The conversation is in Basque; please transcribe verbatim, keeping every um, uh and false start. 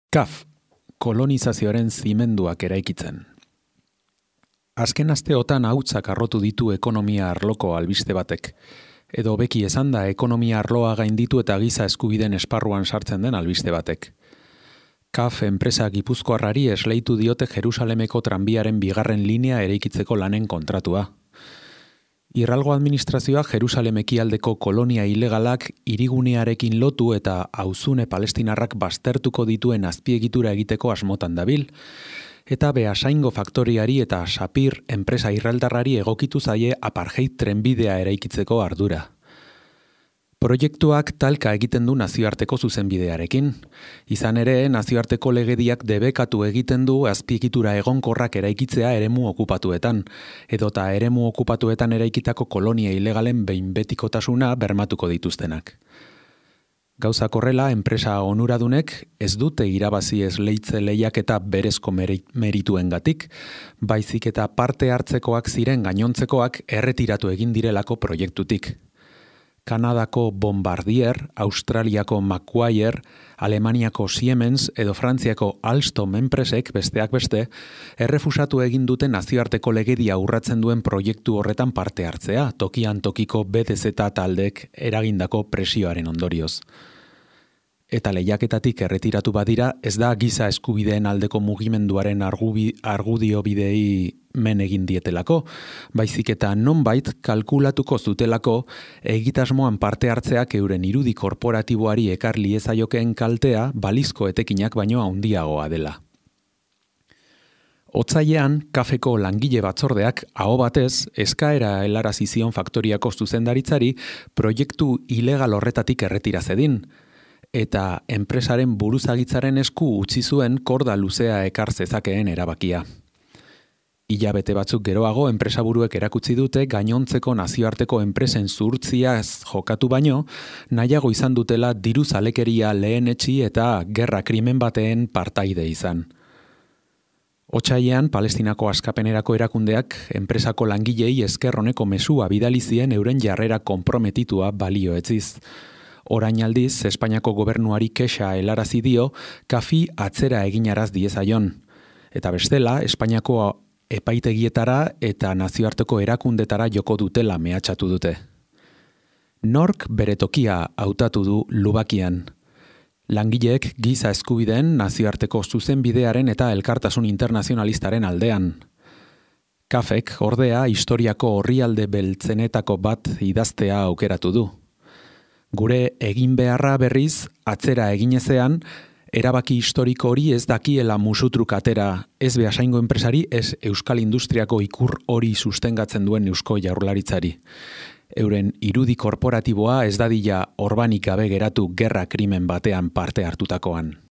K A F, kolonizazioaren zimenduak eraikitzen. Azken asteotan hautsak arrotu ditu ekonomia arloko albiste batek, edo beki esanda ekonomia arloa gainditu eta giza eskubideen esparruan sartzen den albiste batek. K A F enpresa gipuzkoarrari esleitu diote Jerusalemeko tranbiaren bigarren linea eraikitzeko lanen kontratua. Irralgo administrazioa Jerusalem ekialdeko kolonia ilegalak hirigunearekin lotu eta auzune palestinarrak baztertuko dituen azpiegitura egiteko asmotan dabil, eta Beasaingo faktoriari eta Sapir enpresa irraldarrari egokitu zaie apartheid trenbidea eraikitzeko ardura. Proiektuak talka egiten du nazioarteko zuzenbidearekin. Izan ere, nazioarteko legediak debekatu egiten du azpiegitura egonkorrak eraikitzea eremu okupatuetan, edota eremu okupatuetan eraikitako kolonia ilegalen behin betikotasuna bermatuko dituztenak. Gauzak horrela, enpresa onuradunek ez dute irabazi esleitze lehiaketa berezko merituengatik, baizik eta parte hartzekoak ziren gainontzekoak erretiratu egin direlako proiektutik. Kanadako Bombardier, Australiako Macquarie, Alemaniako Siemens edo Frantziako Alstom enpresek besteak beste, errefusatu egin dute nazioarteko legedia urratzen duen proiektu horretan parte hartzea, tokian tokiko B D Z taldek eragindako presioaren ondorioz. Eta lehiaketatik erretiratu badira, ez da giza eskubideen aldeko mugimenduaren argubi, argudio bidei men egin dietelako, baizik eta nonbait kalkulatuko zutelako egitasmoan parte hartzeak euren irudi korporatiboari ekar liezaiokeen kaltea balizko etekinak baino handiagoa dela. Otsailean, Kafeko langile batzordeak aho batez eskaera helarazi zion faktoriako zuzendaritzari proiektu ilegal horretatik erretira zedin, eta enpresaren buruzagitzaren esku utzi zuen korda luzea ekar zezakeen erabakia. Hilabete batzuk geroago enpresaburuek erakutsi dute gainontzeko nazioarteko enpresen zuhurtziaz jokatu baino, nahiago izan dutela diru zalekeria lehenetsi eta gerra krimen bateen partaide izan. Otsailean, Palestinako askapenerako erakundeak enpresako langilei esker honeko mezua bidali zien euren jarrera konprometitua balioetziz. Orain aldiz, Espainiako gobernuari kexa helarazi dio, Kafi atzera eginaraz diezaion. Eta bestela, Espainiako epaitegietara eta nazioarteko erakundetara joko dutela mehatxatu dute. Nork bere tokia hautatu du lubakian. Langileek giza eskubideen nazioarteko zuzenbidearen eta elkartasun internazionalistaren aldean. Kafek, ordea, historiako orrialde beltzenetako bat idaztea aukeratu du. Gure egin beharra berriz, atzera eginezean, erabaki historiko hori ez dakiela musutruk atera, ez Beasaingo enpresari, ez Euskal Industriako ikur hori sustengatzen duen Eusko Jaurlaritzari. Euren irudi korporatiboa ez dadila orbanik gabe geratu gerra krimen batean parte hartutakoan.